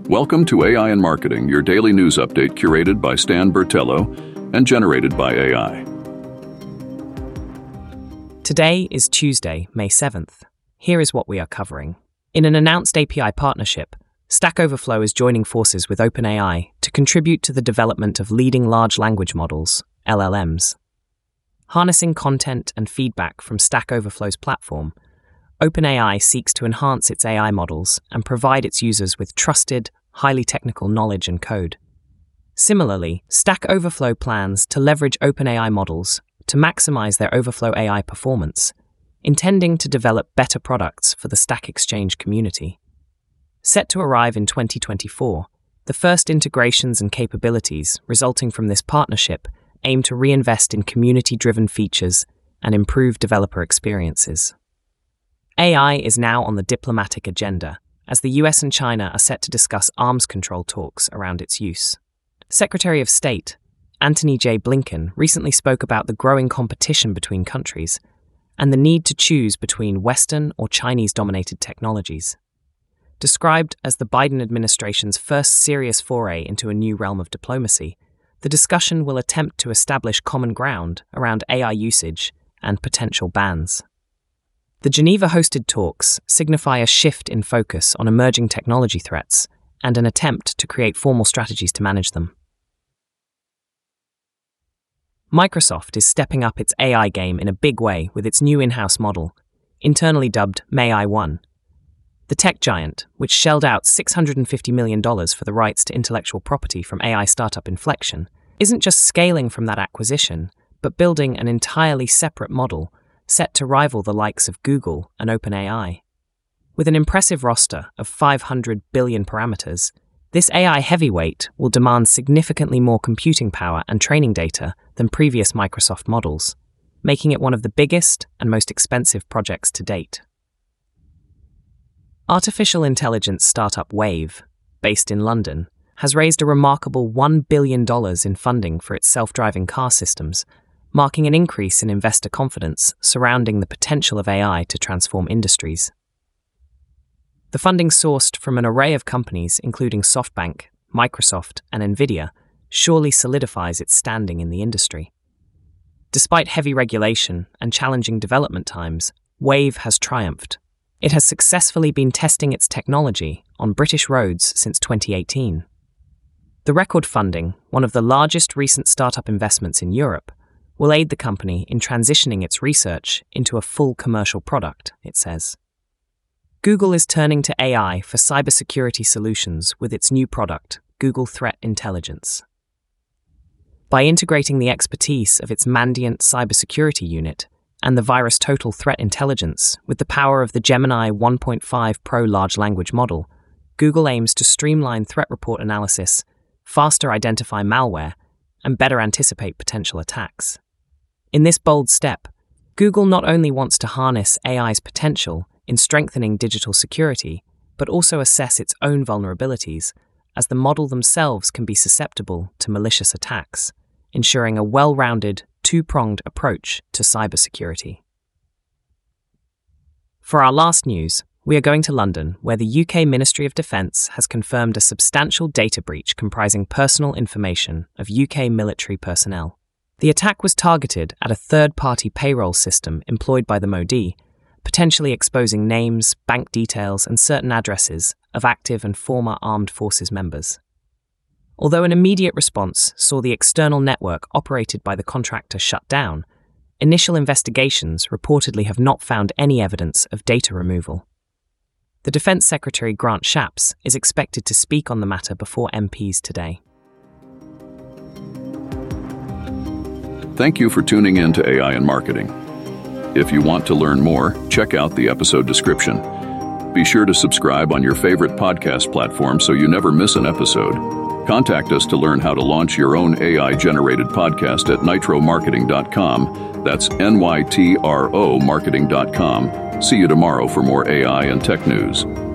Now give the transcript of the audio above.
Welcome to AI in Marketing, your daily news update curated by Stan Bertello and generated by AI. Today is Tuesday, May 7th. Here is what we are covering. In an announced API partnership, Stack Overflow is joining forces with OpenAI to contribute to the development of leading large language models, LLMs. Harnessing content and feedback from Stack Overflow's platform, OpenAI seeks to enhance its AI models and provide its users with trusted, highly technical knowledge and code. Similarly, Stack Overflow plans to leverage OpenAI models to maximize their Overflow AI performance, intending to develop better products for the Stack Exchange community. Set to arrive in 2024, the first integrations and capabilities resulting from this partnership aim to reinvest in community-driven features and improve developer experiences. AI is now on the diplomatic agenda, as the US and China are set to discuss arms control talks around its use. Secretary of State Antony J. Blinken recently spoke about the growing competition between countries and the need to choose between Western or Chinese-dominated technologies. Described as the Biden administration's first serious foray into a new realm of diplomacy, the discussion will attempt to establish common ground around AI usage and potential bans. The Geneva-hosted talks signify a shift in focus on emerging technology threats and an attempt to create formal strategies to manage them. Microsoft is stepping up its AI game in a big way with its new in-house model, internally dubbed May-I-1. The tech giant, which shelled out $650 million for the rights to intellectual property from AI startup Inflection, isn't just scaling from that acquisition, but building an entirely separate model set to rival the likes of Google and OpenAI. With an impressive roster of 500 billion parameters, this AI heavyweight will demand significantly more computing power and training data than previous Microsoft models, making it one of the biggest and most expensive projects to date. Artificial intelligence startup Wayve, based in London, has raised a remarkable $1 billion in funding for its self-driving car systems, marking an increase in investor confidence surrounding the potential of AI to transform industries. The funding sourced from an array of companies including SoftBank, Microsoft, and Nvidia surely solidifies its standing in the industry. Despite heavy regulation and challenging development times, Wayve has triumphed. It has successfully been testing its technology on British roads since 2018. The record funding, one of the largest recent startup investments in Europe, will aid the company in transitioning its research into a full commercial product, it says. Google is turning to AI for cybersecurity solutions with its new product, Google Threat Intelligence. By integrating the expertise of its Mandiant cybersecurity unit and the VirusTotal Threat Intelligence with the power of the Gemini 1.5 Pro large language model, Google aims to streamline threat report analysis, faster identify malware, and better anticipate potential attacks. In this bold step, Google not only wants to harness AI's potential in strengthening digital security, but also assess its own vulnerabilities, as the model themselves can be susceptible to malicious attacks, ensuring a well-rounded, two-pronged approach to cybersecurity. For our last news, we are going to London, where the UK Ministry of Defence has confirmed a substantial data breach comprising personal information of UK military personnel. The attack was targeted at a third-party payroll system employed by the MOD, potentially exposing names, bank details, and certain addresses of active and former armed forces members. Although an immediate response saw the external network operated by the contractor shut down, initial investigations reportedly have not found any evidence of data removal. The Defence Secretary Grant Shapps is expected to speak on the matter before MPs today. Thank you for tuning in to AI in Marketing. If you want to learn more, check out the episode description. Be sure to subscribe on your favorite podcast platform so you never miss an episode. Contact us to learn how to launch your own AI-generated podcast at nitromarketing.com. That's NYTRO marketing.com. See you tomorrow for more AI and tech news.